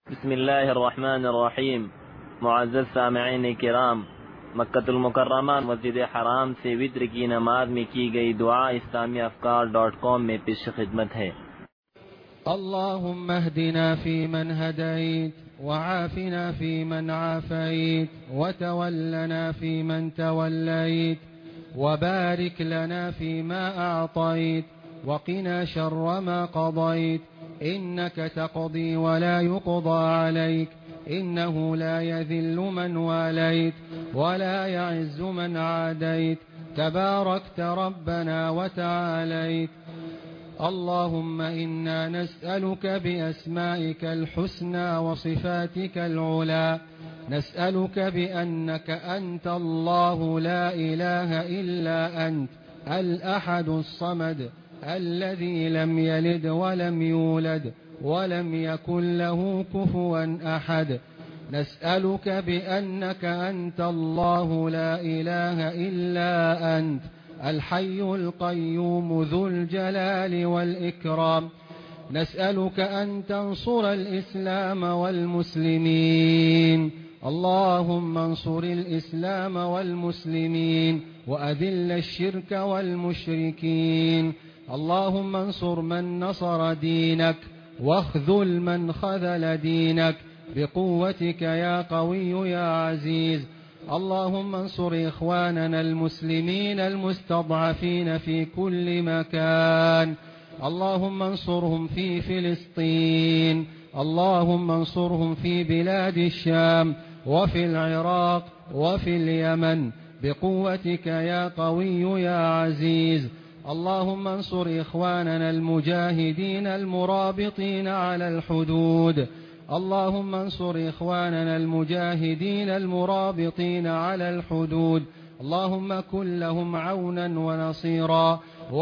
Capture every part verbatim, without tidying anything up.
بسم الله الرحمن الرحیم. معزز سامعین کرام، مکہ المکرمہ مسجد حرام سے وتر کی نماز میں کی گئی دعا اسلامی افکار ڈاٹ کام میں پیش خدمت ہے۔ اللهم اهدنا فيمن هديت، وعافنا فيمن عافيت، وتولنا فيمن توليت، وبارك لنا فيما أعطيت، وقنا شر ما قضيت، إنك تقضي ولا يقضى عليك، إنه لا يذل من واليت ولا يعز من عاديت، تباركت ربنا وتعاليت. اللهم إنا نسألك بأسمائك الحسنى وصفاتك العلى، نسألك بأنك أنت الله لا إله إلا أنت الأحد الصمد الذي لم يلد ولم يولد ولم يكن له كفوا أحد، نسألك بأنك أنت الله لا إله إلا أنت الحي القيوم ذو الجلال والإكرام، نسألك أن تنصر الإسلام والمسلمين، اللهم انصر الإسلام والمسلمين وأذل الشرك والمشركين، اللهم انصر من نصر دينك واخذل من خذل دينك بقوتك يا قوي يا عزيز. اللهم انصر إخواننا المسلمين المستضعفين في كل مكان، اللهم انصرهم في فلسطين، اللهم انصرهم في بلاد الشام وفي العراق وفي اليمن بقوتك يا قوي يا عزيز. اللهم انصر إخواننا المجاهدين المرابطين على الحدود، اللهم انصر إخواننا المجاهدين المرابطين على الحدود، اللهم كن لهم عونا ونصيرا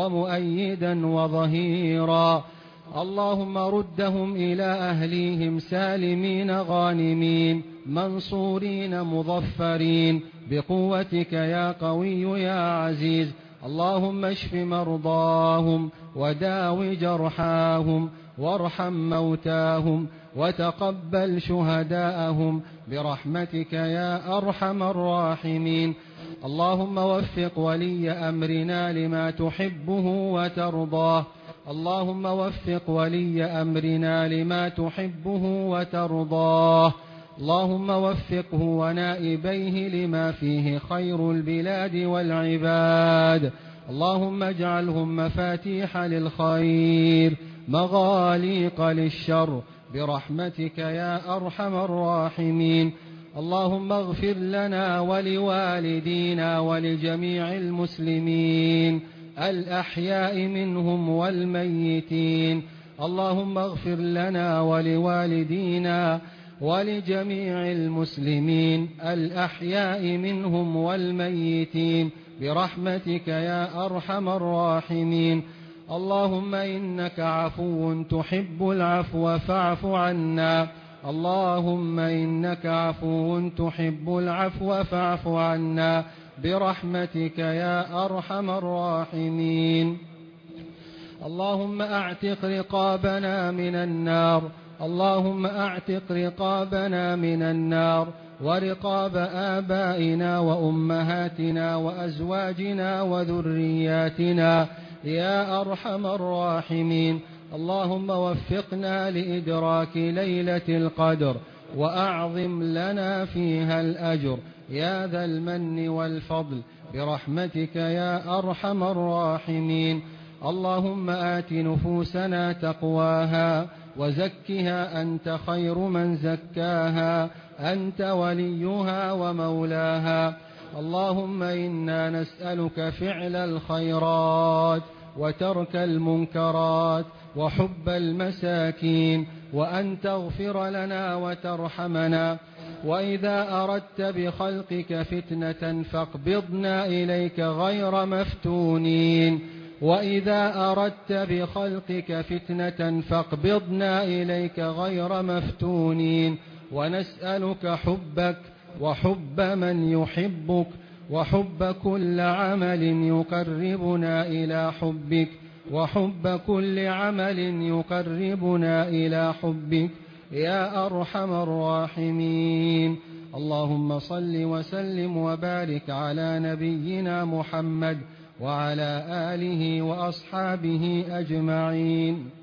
ومؤيدا وظهيرا، اللهم ردهم إلى أهليهم سالمين غانمين منصورين مظفرين بقوتك يا قوي يا عزيز. اللهم اشف مرضاهم وداو جرحاهم وارحم موتاهم وتقبل شهداءهم برحمتك يا أرحم الراحمين. اللهم وفق ولي أمرنا لما تحبه وترضاه، اللهم وفق ولي أمرنا لما تحبه وترضاه، اللهم وفقه ونائبيه لما فيه خير البلاد والعباد، اللهم اجعلهم مفاتيح للخير مغاليق للشر برحمتك يا أرحم الراحمين. اللهم اغفر لنا ولوالدينا ولجميع المسلمين الأحياء منهم والميتين، اللهم اغفر لنا ولوالدينا ولجميع المسلمين الأحياء منهم والميتين برحمتك يا أرحم الراحمين. اللهم إنك عفو تحب العفو فاعف عنا، اللهم إنك عفو تحب العفو فاعف عنا برحمتك يا أرحم الراحمين. اللهم أعتق رقابنا من النار، اللهم أعتق رقابنا من النار ورقاب آبائنا وأمهاتنا وأزواجنا وذرياتنا يا أرحم الراحمين. اللهم وفقنا لإدراك ليلة القدر وأعظم لنا فيها الأجر يا ذا المن والفضل برحمتك يا أرحم الراحمين. اللهم آت نفوسنا تقواها وزكها أنت خير من زكاها، أنت وليها ومولاها. اللهم إنا نسألك فعل الخيرات وترك المنكرات وحب المساكين، وأن تغفر لنا وترحمنا، وإذا أردت بخلقك فتنة فاقبضنا إليك غير مفتونين، وإذا أردت بخلقك فتنة فاقبضنا إليك غير مفتونين. ونسألك حبك وحب من يحبك وحب كل عمل يقربنا إلى حبك وحب كل عمل يقربنا إلى حبك يا أرحم الراحمين. اللهم صل وسلم وبارك على نبينا محمد وعلى آله وأصحابه أجمعين.